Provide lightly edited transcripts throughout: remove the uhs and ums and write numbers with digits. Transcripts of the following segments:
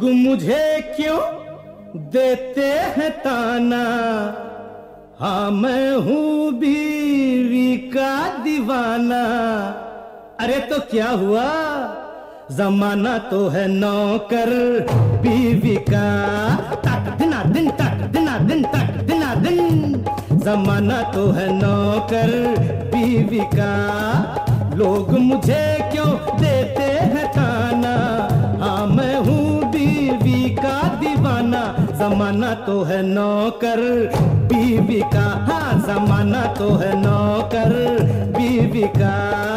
मुझे क्यों देते हैं ताना, हाँ मैं हूँ बीवी का दीवाना। अरे तो क्या हुआ, जमाना तो है नौकर बीवी का। तक दिना दिन, तक दिना दिन, तक दिना दिन। जमाना तो है नौकर बीवी का। लोग मुझे क्यों देते हैं ताना, हाँ मैं हूँ बीवी का दीवाना। जमाना तो है नौकर बीवी का, हाँ जमाना तो है नौकर बीवी का।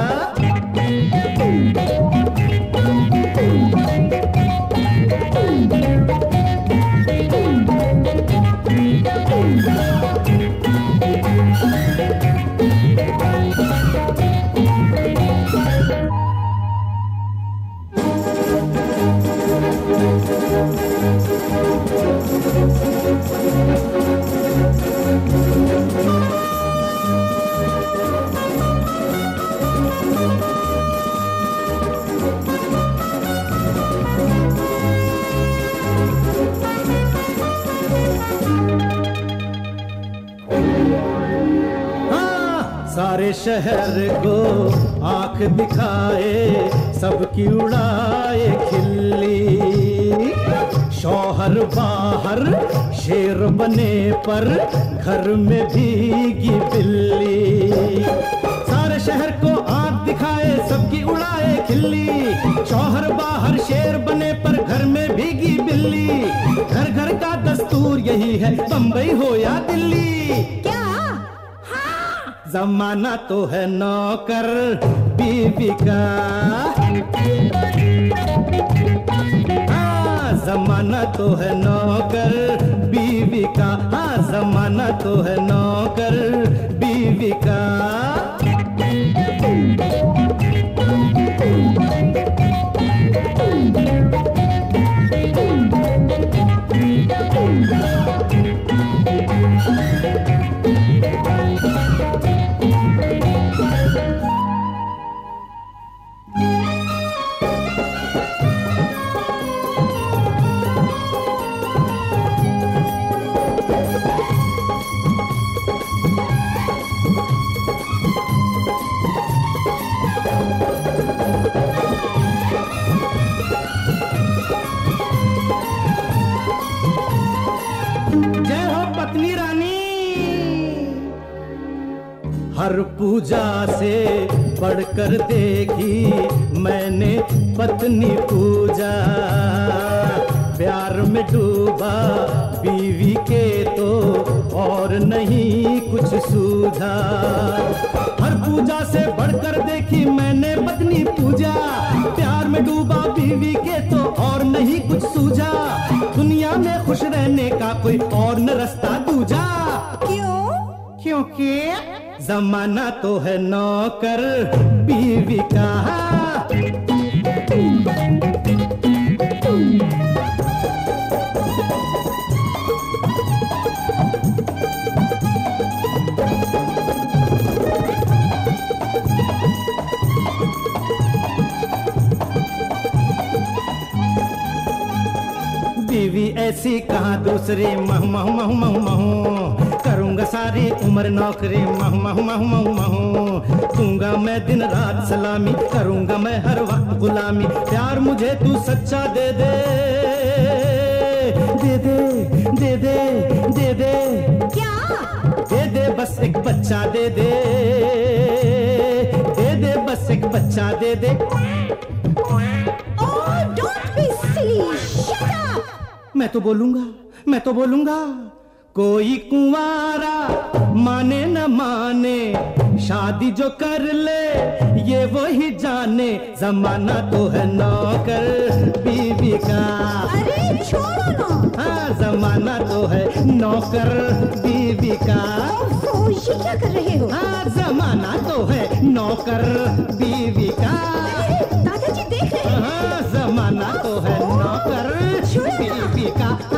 सारे शहर को आंख दिखाए, सबकी उड़ाए खिल्ली। शौहर बाहर शेर बने पर घर में भीगी बिल्ली। सारे शहर को आंख दिखाए, सबकी उड़ाए खिल्ली। शौहर बाहर शेर बने पर घर में भीगी बिल्ली। घर घर का दस्तूर यही है, बंबई हो या दिल्ली। जमाना तो है नौकर बीवी का, हाँ जमाना तो है नौकर बीवी का, हाँ जमाना तो है नौकर बीवी का। हर पूजा से बढ़कर देखी मैंने पत्नी पूजा। प्यार में डूबा बीवी के तो और नहीं कुछ सूझा। हर पूजा से बढ़कर देखी मैंने पत्नी पूजा। प्यार में डूबा बीवी के तो और नहीं कुछ सूझा। दुनिया में खुश रहने का कोई और न रास्ता दूजा। क्यों? क्योंकि जमाना तो है नौकर बीवी का। बीवी ऐसी कहाँ दूसरी, मह मह मह मह मह। करूंगा सारी उम्र नौकरी, मह मह मह मह मह। दूंगा मैं दिन रात सलामी, करूंगा मैं हर वक्त गुलामी। प्यार मुझे तू सच्चा दे दे, दे दे दे दे दे दे। क्या? दे दे बस एक बच्चा दे दे, दे दे बस एक बच्चा दे दे। Oh, don't be silly. Shut up. मैं तो बोलूंगा, मैं तो बोलूंगा। कोई कुंवारा माने न माने, शादी जो कर ले ये वो ही जाने। जमाना तो है नौकर बीवी का। अरे छोड़ो ना। हाँ जमाना तो है नौकर बीवी का। ओह, ये क्या कर रहे हो? हाँ जमाना तो है नौकर बीवी का। दादाजी देख रहे हैं। हाँ जमाना तो है नौकर बीवी का।